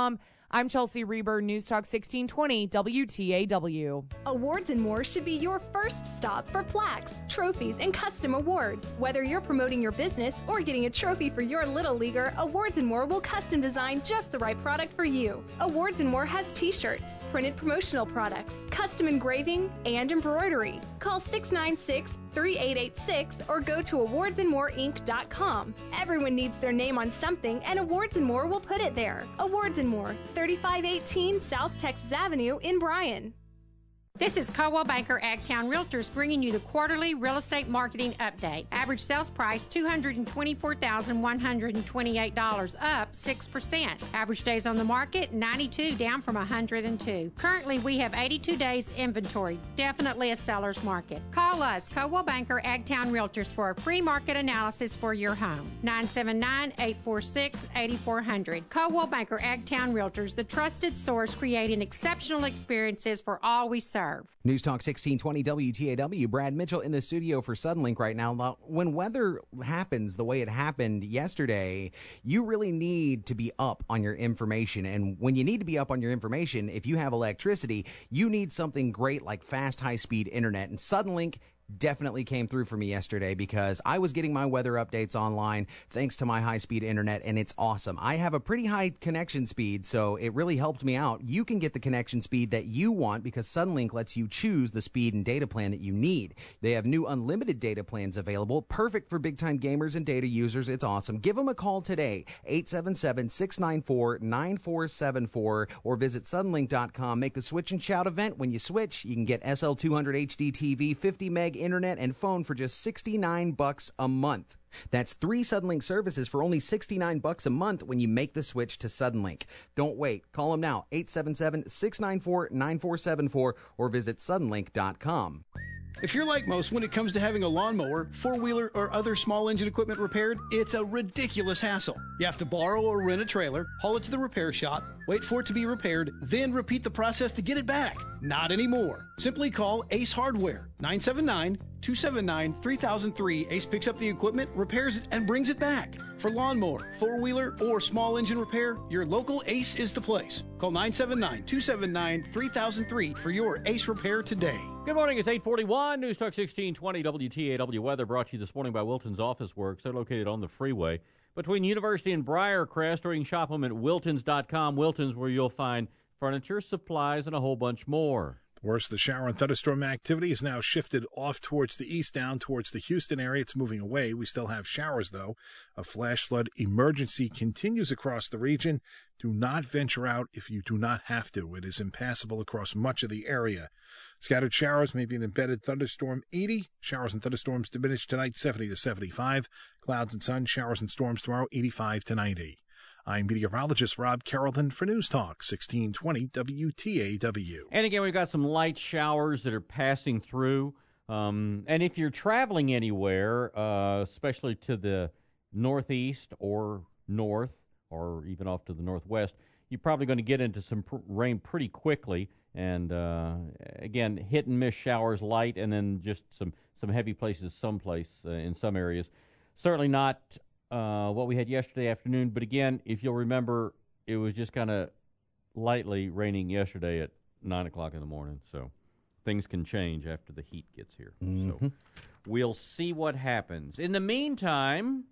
I'm Chelsea Reber, News Talk sixteen twenty W T A W. Awards and More should be your first stop for plaques, trophies, and custom awards. Whether you're promoting your business or getting a trophy for your little leaguer, Awards and More will custom design just the right product for you. Awards and More has t-shirts, printed promotional products, custom engraving, and embroidery. Call six nine six, three eight eight six or go to awards and more inc dot com. Everyone needs their name on something, and Awards and More will put it there. Awards and More, thirty-five eighteen South Texas Avenue in Bryan. This is Coldwell Banker Agtown Realtors bringing you the quarterly real estate marketing update. Average sales price two hundred twenty-four thousand one hundred twenty-eight dollars, up six percent. Average days on the market ninety-two, down from one hundred two. Currently, we have eighty-two days inventory. Definitely a seller's market. Call us, Coldwell Banker Agtown Realtors, for a free market analysis for your home. nine seven nine, eight four six, eight four zero zero. Coldwell Banker Agtown Realtors, the trusted source creating exceptional experiences for all we serve. News Talk sixteen twenty W T A W. Brad Mitchell in the studio for Suddenlink right now. When weather happens the way it happened yesterday, you really need to be up on your information. And when you need to be up on your information, if you have electricity, you need something great like fast, high-speed internet. And Suddenlink definitely came through for me yesterday because I was getting my weather updates online thanks to my high-speed internet, and it's awesome. I have a pretty high connection speed, so it really helped me out. You can get the connection speed that you want because Suddenlink lets you choose the speed and data plan that you need. They have new unlimited data plans available, perfect for big-time gamers and data users. It's awesome. Give them a call today, eight seven seven, six nine four, nine four seven four, or visit suddenlink dot com. Make the Switch and Shout event. When you switch, you can get S L two hundred H D T V, fifty meg internet and phone for just sixty-nine bucks a month. That's three Suddenlink services for only sixty-nine bucks a month when you make the switch to Suddenlink. Don't wait. Call them now, eight seven seven, six nine four, nine four seven four, or visit suddenlink dot com. If you're like most when it comes to having a lawnmower, four-wheeler, or other small engine equipment repaired, it's a ridiculous hassle. You have to borrow or rent a trailer, haul it to the repair shop, wait for it to be repaired, then repeat the process to get it back. Not anymore. Simply call Ace Hardware, nine seven nine, two seven nine, three thousand three. Ace picks up the equipment, repairs it, and brings it back. For lawnmower, four-wheeler, or small engine repair, your local Ace is the place. Call nine seven nine, two seven nine, three thousand three for your Ace repair today. Good morning. It's eight forty-one. News Talk sixteen twenty W T A W weather brought to you this morning by Wilton's Office Works. They're located on the freeway between University and Briarcrest, or you can shop them at wiltons dot com. Wiltons, where you'll find furniture, supplies, and a whole bunch more. The worst of the shower and thunderstorm activity is now shifted off towards the east, down towards the Houston area. It's moving away. We still have showers, though. A flash flood emergency continues across the region. Do not venture out if you do not have to. It is impassable across much of the area. Scattered showers, maybe an embedded thunderstorm, eighty. Showers and thunderstorms diminish tonight, seventy to seventy-five. Clouds and sun, showers and storms tomorrow, eighty-five to ninety. I'm meteorologist Rob Carrollton for News Talk sixteen twenty W T A W. And again, we've got some light showers that are passing through. Um, and if you're traveling anywhere, uh, especially to the northeast or north, or even off to the northwest, you're probably going to get into some pr- rain pretty quickly. And, uh, again, hit and miss showers, light, and then just some, some heavy places someplace uh, in some areas. Certainly not uh, what we had yesterday afternoon. But, again, if you'll remember, it was just kind of lightly raining yesterday at nine o'clock in the morning. So things can change after the heat gets here. Mm-hmm. So we'll see what happens. In the meantime,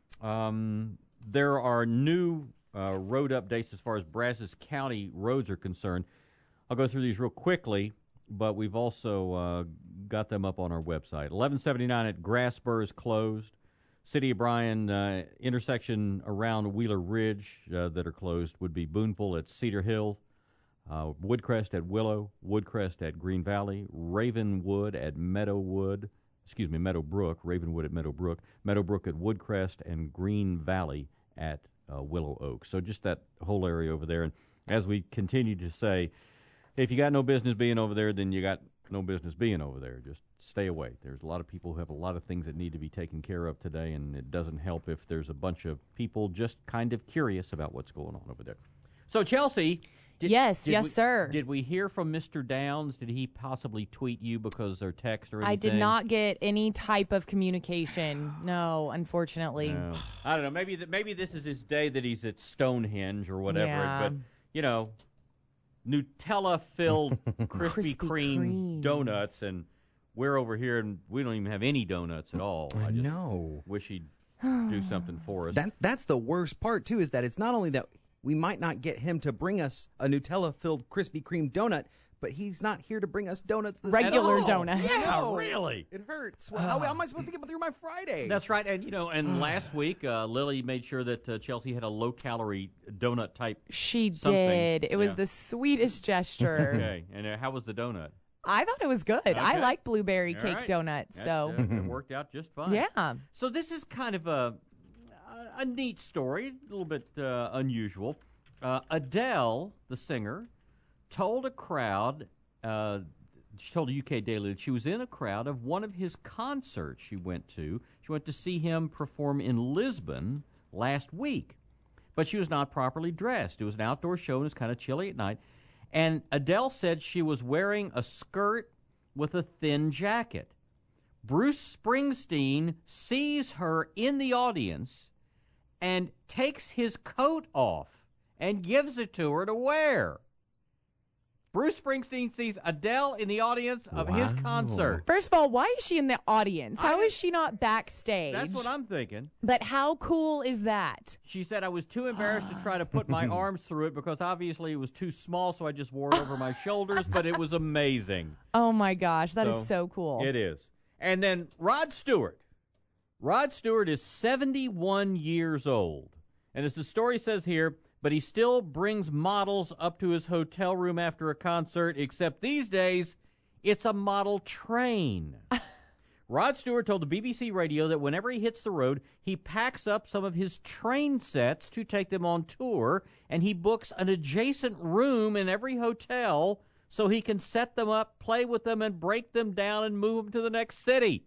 um, there are new uh, road updates as far as Brazos County roads are concerned. I'll go through these real quickly, but we've also uh, got them up on our website. eleven seventy-nine at Grassburr is closed. City of Bryan uh, intersection around Wheeler Ridge uh, that are closed would be Boonville at Cedar Hill, uh, Woodcrest at Willow, Woodcrest at Green Valley, Ravenwood at Meadowwood, excuse me, Meadowbrook, Ravenwood at Meadowbrook, Meadowbrook at Woodcrest, and Green Valley at uh, Willow Oak. So just that whole area over there. And as we continue to say, if you got no business being over there, then you got no business being over there. Just stay away. There's a lot of people who have a lot of things that need to be taken care of today, and it doesn't help if there's a bunch of people just kind of curious about what's going on over there. So, Chelsea. Did, yes, did yes, we, sir. Did we hear from Mister Downs? Did he possibly tweet you because or text or anything? I did not get any type of communication. No, unfortunately. No. I don't know. Maybe th- maybe this is his day that he's at Stonehenge or whatever. Yeah. But you know, Nutella-filled Krispy Krispy Kreme Kremes. donuts, and we're over here and we don't even have any donuts at all. I I just know. wish he'd do something for us. That that's the worst part too, is that it's not only that we might not get him to bring us a Nutella-filled Krispy Kreme donut, but he's not here to bring us donuts. This Regular at all. donuts. Yeah, No. really. It hurts. Well, how, how am I supposed to get through my Friday? That's right. And, you know, and last week, uh, Lily made sure that uh, Chelsea had a low-calorie donut type She something. did. It was Yeah. the sweetest gesture. Okay. And uh, how was the donut? I thought it was good. I Okay. like blueberry All cake right. donuts. That, So uh, it worked out just fine. Yeah. So this is kind of a a, a neat story, a little bit uh, unusual. Uh, Adele, the singer, told a crowd, uh, she told the U K Daily that she was in a crowd of one of his concerts she went to. She went to see him perform in Lisbon last week. But she was not properly dressed. It was an outdoor show and it was kind of chilly at night. And Adele said she was wearing a skirt with a thin jacket. Bruce Springsteen sees her in the audience and takes his coat off and gives it to her to wear. Bruce Springsteen sees Adele in the audience of his concert. First of all, why is she in the audience? How is she not backstage? That's what I'm thinking. But how cool is that? She said, I was too embarrassed to try to put my arms through it because obviously it was too small, so I just wore it over my shoulders, but it was amazing. Oh, my gosh. that is So, so cool. It is. And then Rod Stewart. Rod Stewart is seventy-one years old. And as the story says here, but he still brings models up to his hotel room after a concert, except these days, it's a model train. Rod Stewart told the B B C Radio that whenever he hits the road, he packs up some of his train sets to take them on tour, and he books an adjacent room in every hotel so he can set them up, play with them, and break them down and move them to the next city.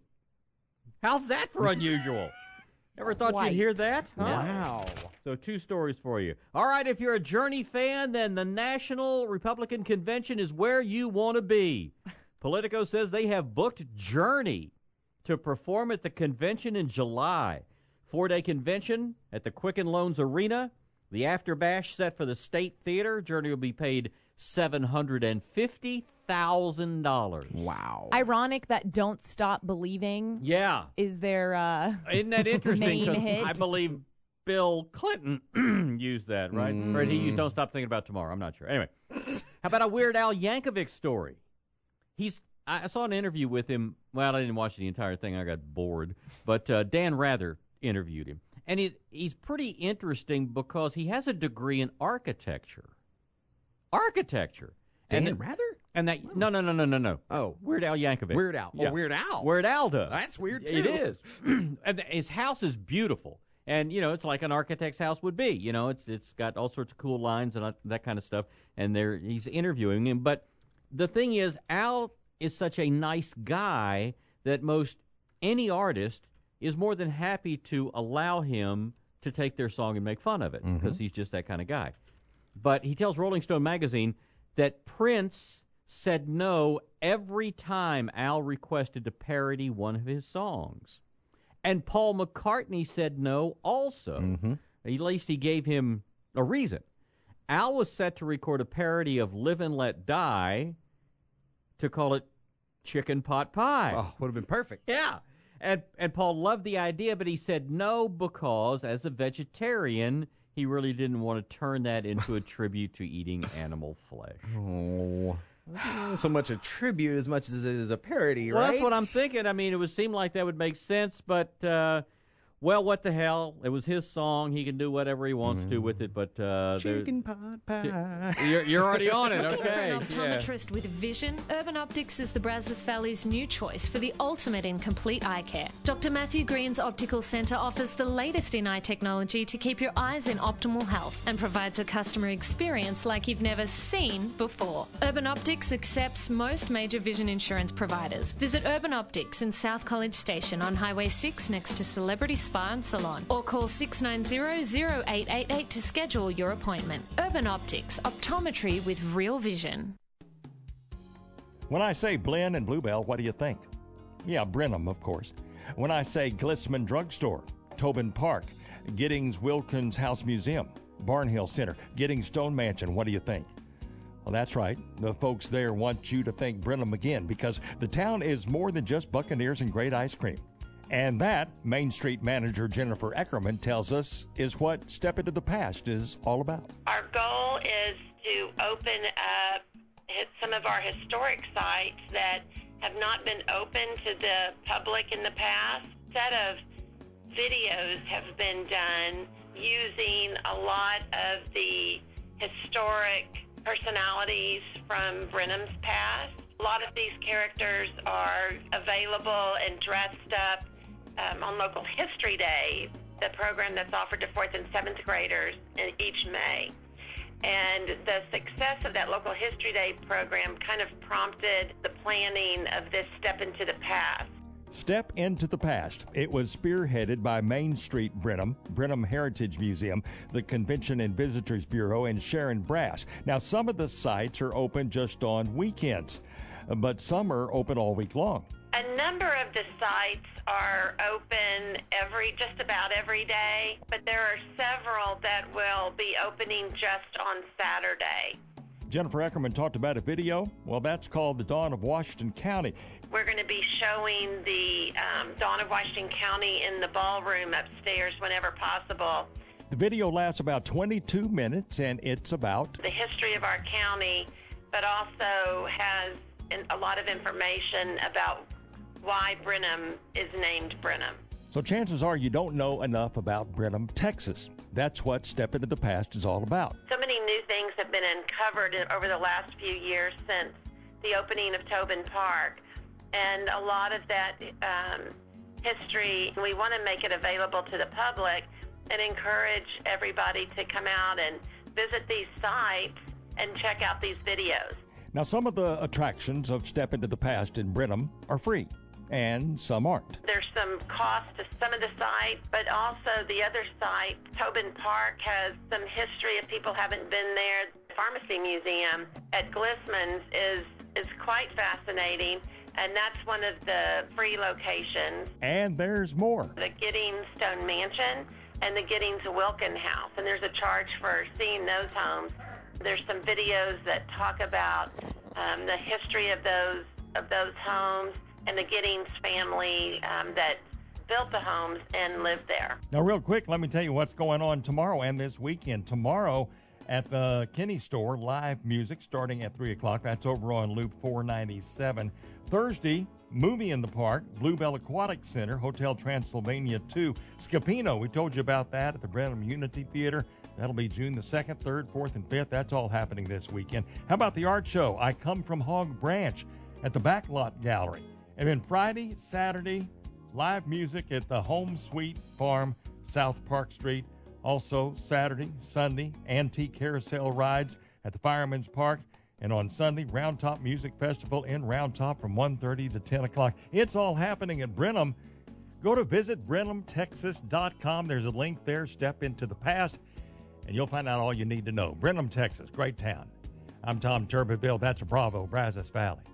How's that for unusual? Ever thought Quite. you'd hear that? Huh? Wow. So two stories for you. All right, if you're a Journey fan, then the National Republican Convention is where you want to be. Politico says they have booked Journey to perform at the convention in July. Four-day convention at the Quicken Loans Arena. The after bash set for the State Theater. Journey will be paid seven hundred fifty thousand dollars. Wow. Ironic that Don't Stop Believing Yeah. is their uh, Isn't that interesting? main 'Cause hit. I believe Bill Clinton used that, right? Mm. Or he used Don't Stop Thinking About Tomorrow. I'm not sure. Anyway, how about a Weird Al Yankovic story? He's. I saw an interview with him. Well, I didn't watch the entire thing. I got bored. But uh, Dan Rather interviewed him. And he's, he's pretty interesting because he has a degree in architecture. Architecture. Dan and Rather? And that no no no no no no. Oh. Weird Al Yankovic. Weird Al. Yeah. Oh, Weird Al. Weird Al does. That's weird, too. It is. And his house is beautiful. And, you know, it's like an architect's house would be. You know, it's it's got all sorts of cool lines and that kind of stuff. And there he's interviewing him. But the thing is, Al is such a nice guy that most any artist is more than happy to allow him to take their song and make fun of it because he's just that kind of guy. But he tells Rolling Stone magazine that Prince said no every time Al requested to parody one of his songs. And Paul McCartney said no also. Mm-hmm. At least he gave him a reason. Al was set to record a parody of Live and Let Die to call it Chicken Pot Pie. Oh, would have been perfect. Yeah. And and Paul loved the idea, but he said no because, as a vegetarian, he really didn't want to turn that into a tribute to eating animal flesh. Oh. Not so much a tribute as much as it is a parody, Well, right? that's what I'm thinking. I mean, it would seem like that would make sense, but, uh, well, what the hell? It was his song. He can do whatever he wants mm. to with it, but... Uh, Chicken pot pie. You're, you're already on it, Looking okay. for an optometrist yeah. with vision? Urban Optics is the Brazos Valley's new choice for the ultimate in complete eye care. Doctor Matthew Green's Optical Centre offers the latest in eye technology to keep your eyes in optimal health and provides a customer experience like you've never seen before. Urban Optics accepts most major vision insurance providers. Visit Urban Optics in South College Station on Highway six next to Celebrity Spa and Salon, or call six nine zero, zero eight eight eight to schedule your appointment. Urban Optics, optometry with real vision. When I say Blinn and Bluebell, what do you think? Yeah, Brenham, of course. When I say Glissman Drugstore, Tobin Park, Giddings Wilkins House Museum, Barnhill Center, Getting Stone Mansion, what do you think? Well, that's right. The folks there want you to think Brenham again because the town is more than just Buccaneers and great ice cream. And that, Main Street manager Jennifer Eckerman tells us, is what Step Into the Past is all about. Our goal is to open up some of our historic sites that have not been open to the public in the past. A set of videos have been done using a lot of the historic personalities from Brenham's past. A lot of these characters are available and dressed up um, on Local History Day, the program that's offered to fourth and seventh graders in each May. And the success of that Local History Day program kind of prompted the planning of this Step Into the Past. Step Into the Past. It was spearheaded by Main Street Brenham, Brenham Heritage Museum, the Convention and Visitors Bureau, and Sharon Brass. Now, some of the sites are open just on weekends, but some are open all week long. A number of the sites are open every, just about every day, but there are several that will be opening just on Saturday. Jennifer Eckerman talked about a video. Well, that's called The Dawn of Washington County. We're going to be showing the um, Dawn of Washington County in the ballroom upstairs whenever possible. The video lasts about twenty-two minutes, and it's about the history of our county, but also has a lot of information about why Brenham is named Brenham. So chances are you don't know enough about Brenham, Texas. That's what Step Into the Past is all about. So many new things have been uncovered over the last few years since the opening of Tobin Park. And a lot of that um, history, we want to make it available to the public and encourage everybody to come out and visit these sites and check out these videos. Now, some of the attractions of Step Into the Past in Brenham are free, and some aren't. There's some cost to some of the sites, but also the other site, Tobin Park, has some history if people haven't been there. The Pharmacy Museum at Glissman's is, is quite fascinating. And that's one of the free locations. And there's more. The Giddings Stone Mansion and the Giddings Wilkin House. And there's a charge for seeing those homes. There's some videos that talk about um, the history of those of those homes and the Giddings family um, that built the homes and lived there. Now, real quick, let me tell you what's going on tomorrow and this weekend. Tomorrow at the Kinney Store, live music starting at three o'clock. That's over on Loop four ninety-seven. Thursday, movie in the park, Bluebell Aquatic Center, Hotel Transylvania two. Scapino, we told you about that at the Brenham Unity Theater. That'll be June the second, third, fourth, and fifth. That's all happening this weekend. How about the art show, I Come From Hog Branch, at the Backlot Gallery? And then Friday, Saturday, live music at the Home Sweet Farm, South Park Street. Also, Saturday, Sunday, antique carousel rides at the Fireman's Park. And on Sunday, Round Top Music Festival in Round Top from one thirty to ten o'clock. It's all happening at Brenham. Go to visit Brenham Texas dot com. There's a link there. Step Into the Past, and you'll find out all you need to know. Brenham, Texas, great town. I'm Tom Turbeville. That's a Bravo, Brazos Valley.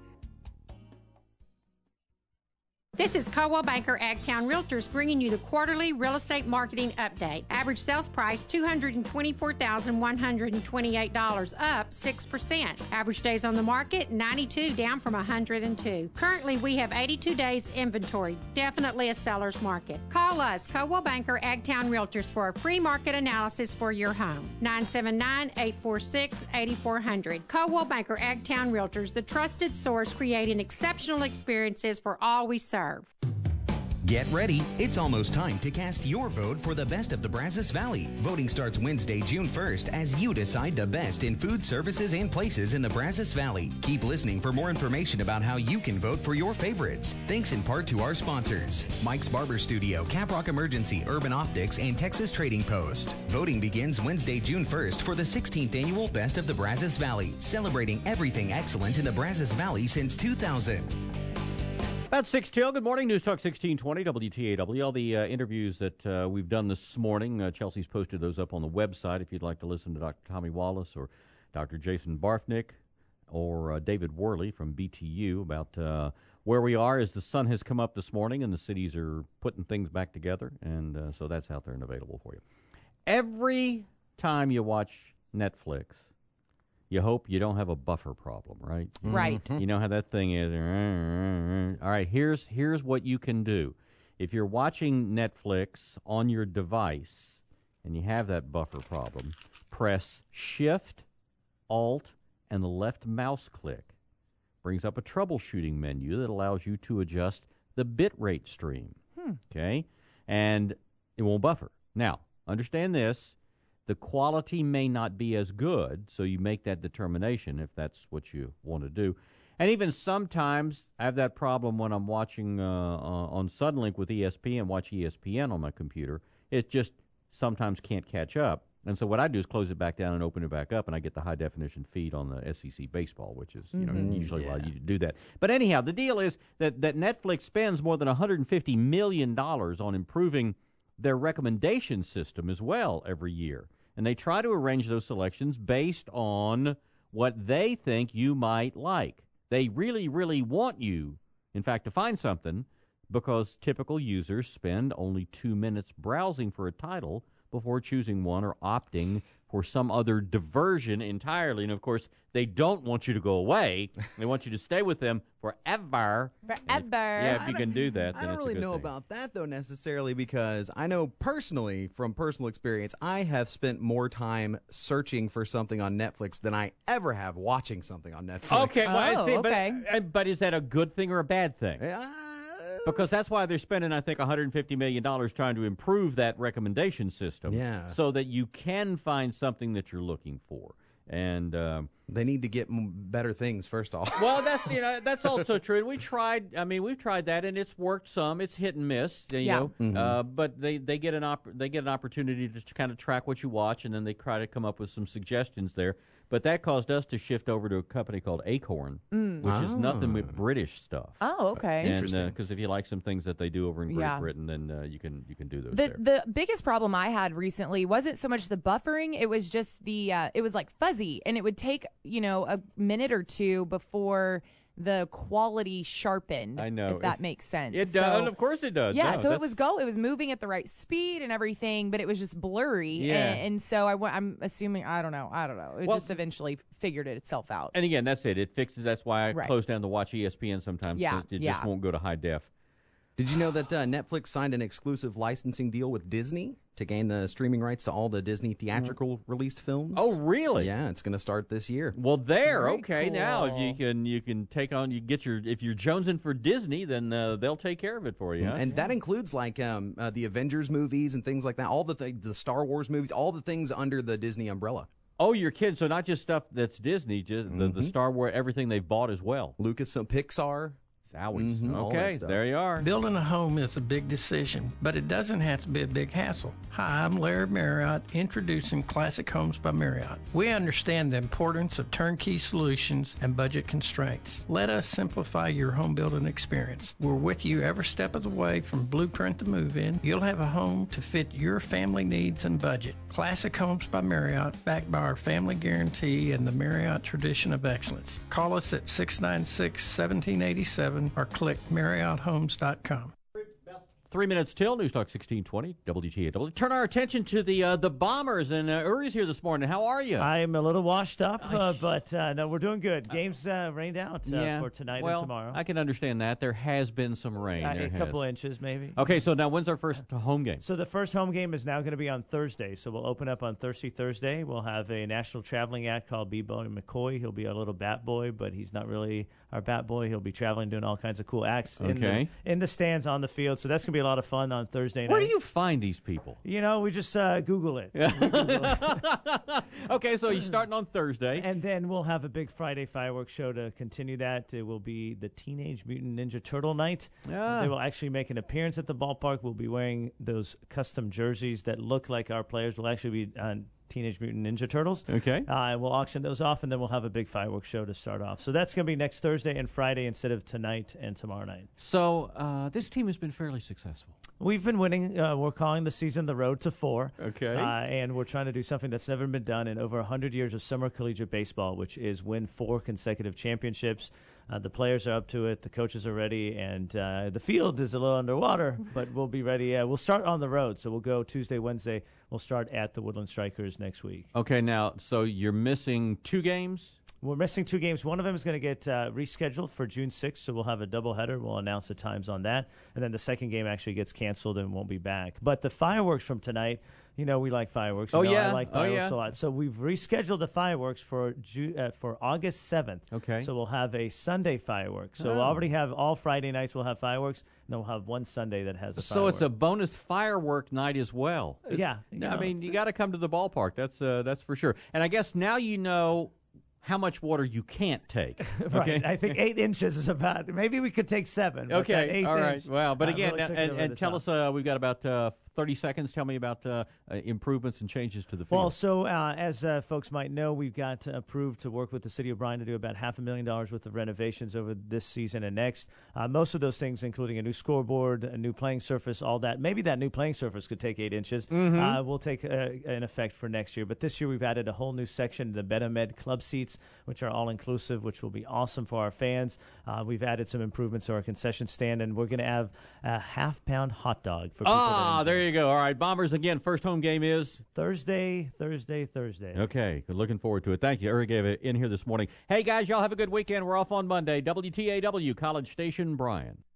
This is Coldwell Banker Agtown Realtors bringing you the quarterly real estate marketing update. Average sales price two hundred twenty-four thousand one hundred twenty-eight dollars, up six percent. Average days on the market, ninety-two, down from one hundred two. Currently, we have eighty-two days inventory. Definitely a seller's market. Call us, Coldwell Banker Agtown Realtors, for a free market analysis for your home. nine seven nine, eight four six, eight four zero zero. Coldwell Banker Agtown Realtors, the trusted source creating exceptional experiences for all we serve. Get ready. It's almost time to cast your vote for the best of the Brazos Valley. Voting starts Wednesday, June first, as you decide the best in food, services, and places in the Brazos Valley. Keep listening for more information about how you can vote for your favorites. Thanks in part to our sponsors, Mike's Barber Studio, Caprock Emergency, Urban Optics, and Texas Trading Post. Voting begins Wednesday, June first for the sixteenth annual Best of the Brazos Valley, celebrating everything excellent in the Brazos Valley since two thousand. That's six till. Good morning. News Talk sixteen twenty W T A W. All the uh, interviews that uh, we've done this morning, uh, Chelsea's posted those up on the website if you'd like to listen to Doctor Tommy Wallace or Doctor Jason Barfnick or uh, David Worley from B T U about uh, where we are as the sun has come up this morning and the cities are putting things back together. And uh, so that's out there and available for you. Every time you watch Netflix, you hope you don't have a buffer problem, right? Right. You know how that thing is. All right, here's here's what you can do. If you're watching Netflix on your device and you have that buffer problem, press Shift, Alt, and the left mouse click. Brings up a troubleshooting menu that allows you to adjust the bitrate stream. Hmm. Okay? And it won't buffer. Now, understand this. The quality may not be as good, so you make that determination if that's what you want to do. And even sometimes I have that problem when I'm watching uh, uh, on Suddenlink with E S P N, watch E S P N on my computer. It just sometimes can't catch up. And so what I do is close it back down and open it back up, and I get the high-definition feed on the S E C baseball, which is you know Mm-hmm. usually Yeah. allow you to do that. But anyhow, the deal is that, that Netflix spends more than one hundred fifty million dollars on improving their recommendation system as well every year. And they try to arrange those selections based on what they think you might like. They really, really want you, in fact, to find something, because typical users spend only two minutes browsing for a title before choosing one or opting for some other diversion entirely. And, of course, they don't want you to go away. They want you to stay with them forever. Forever. Yeah, if you can do that, I then don't it's a really good know thing. about that, though, necessarily, because I know personally, from personal experience, I have spent more time searching for something on Netflix than I ever have watching something on Netflix. Okay, well, Oh, see, okay. But, uh, but is that a good thing or a bad thing? Because that's why they're spending, I think, one hundred fifty million dollars trying to improve that recommendation system. Yeah. So that you can find something that you're looking for. And um, they need to get m- better things, first off. well, that's you know that's also true. We tried. I mean, we've tried that, and it's worked some. It's hit and miss, you Yeah. know. Mhm. Uh, but they, they get an op- they get an opportunity to kind of track what you watch, and then they try to come up with some suggestions there. But that caused us to shift over to a company called Acorn, Mm. which is nothing Ah. but British stuff. Oh, okay. Interesting. Because if you like some things that they do over in Great Yeah. Britain, then uh, you can you can do those The there. the biggest problem I had recently wasn't so much the buffering; it was just the uh, it was like fuzzy, and it would take you know a minute or two before the quality sharpened. I know. if that makes sense. It So- does. Of course it does. Yeah, No, so that's- it was go. It was moving at the right speed and everything, but it was just blurry. Yeah. And, and so I, w- I'm assuming I don't know. I don't know. It Well- just eventually figured it itself out. And again, that's it. It fixes. That's why I Right. close down to watch E S P N sometimes. Yeah, so it yeah. just won't go to high def. Did you know that uh, Netflix signed an exclusive licensing deal with Disney to gain the streaming rights to all the Disney theatrical released films? Oh, really? Yeah, it's going to start this year. Well, there. Very Okay, now if you cool. can you can take on you get your if you're jonesing for Disney, then uh, they'll take care of it for you. Huh? And that includes like um, uh, the Avengers movies and things like that. All the th- the Star Wars movies, all the things under the Disney umbrella. Oh, you're kidding. So not just stuff that's Disney, just the, the Star Wars, everything they've bought as well. Lucasfilm, Pixar. Sowies. Mhm, all that Okay, stuff. there you are. Building a home is a big decision, but it doesn't have to be a big hassle. Hi, I'm Larry Marriott, introducing Classic Homes by Marriott. We understand the importance of turnkey solutions and budget constraints. Let us simplify your home building experience. We're with you every step of the way from blueprint to move-in. You'll have a home to fit your family needs and budget. Classic Homes by Marriott, backed by our family guarantee and the Marriott tradition of excellence. Call us at six nine six, one seven eight seven or click marriott homes dot com. Three minutes till News Talk sixteen twenty W T A W. Turn our attention to the uh, the Bombers, and uh, Uri's here this morning. How are you? I'm a little washed up, uh, but uh, no, we're doing good. Games uh, rained out uh, yeah. for tonight well, and tomorrow. I can understand that. There has been some rain. Uh, There a has. couple inches, maybe. Okay, so now when's our first home game? So the first home game is now going to be on Thursday. So we'll open up on Thursday, Thursday. We'll have a national traveling act called B-Boy McCoy. He'll be our little bat boy, but he's not really our bat boy. He'll be traveling, doing all kinds of cool acts in, Okay. the, in the stands on the field. So that's going to be a lot of fun on Thursday night. Where do you find these people? You know, we just uh, Google it. We Google it. Okay, so you're starting on Thursday. And then we'll have a big Friday fireworks show to continue that. It will be the Teenage Mutant Ninja Turtle night. Ah. They will actually make an appearance at the ballpark. We'll be wearing those custom jerseys that look like our players. Will actually be on Teenage Mutant Ninja Turtles. Okay. Uh, and we'll auction those off, and then we'll have a big fireworks show to start off. So that's going to be next Thursday and Friday instead of tonight and tomorrow night. So uh, this team has been fairly successful. We've been winning. Uh, we're calling the season the Road to Four. Okay. Uh, and we're trying to do something that's never been done in over one hundred years of summer collegiate baseball, which is win four consecutive championships. Uh, the players are up to it. The coaches are ready, and uh, the field is a little underwater, but we'll be ready. Uh, we'll start on the road, so we'll go Tuesday, Wednesday. We'll start at the Woodland Strikers next week. Okay, now, so you're missing two games? We're missing two games. One of them is going to get uh, rescheduled for June sixth, so we'll have a doubleheader. We'll announce the times on that. And then the second game actually gets canceled and won't be back. But the fireworks from tonight, you know, we like fireworks. You Oh, know yeah. I like Oh, fireworks yeah. a lot. So we've rescheduled the fireworks for Ju- uh, for August seventh. Okay. So we'll have a Sunday fireworks. So we'll Oh. already have all Friday nights we'll have fireworks, and then we'll have one Sunday that has a So firework. it's a bonus firework night as well. It's- Yeah, you I know, mean, you got to come to the ballpark. That's uh, that's for sure. And I guess now you know how much water you can't take. Right. Okay? I think eight inches is about. Maybe we could take seven. but that Okay, eighth all right. inch, Well, but uh, again, really and, took it and, over the tell top. us, uh, we've got about uh, thirty seconds. Tell me about uh, uh, improvements and changes to the field. Well, so uh, as uh, folks might know, we've got uh, approved to work with the City of Bryan to do about half a million dollars worth of renovations over this season and next. Uh, most of those things, including a new scoreboard, a new playing surface, all that. Maybe that new playing surface could take eight inches. Mhm. Uh, will take uh, an effect for next year. But this year, we've added a whole new section, the Betamed Club seats, which are all inclusive, which will be awesome for our fans. Uh, we've added some improvements to our concession stand, and we're going to have a half pound hot dog for people. Ah, that there you go. All right, Bombers, again, first home game is? Thursday, Thursday, Thursday. Okay, good. Looking forward to it. Thank you. Eric gave it in here this morning. Hey, guys, y'all have a good weekend. We're off on Monday. W T A W, College Station, Bryan.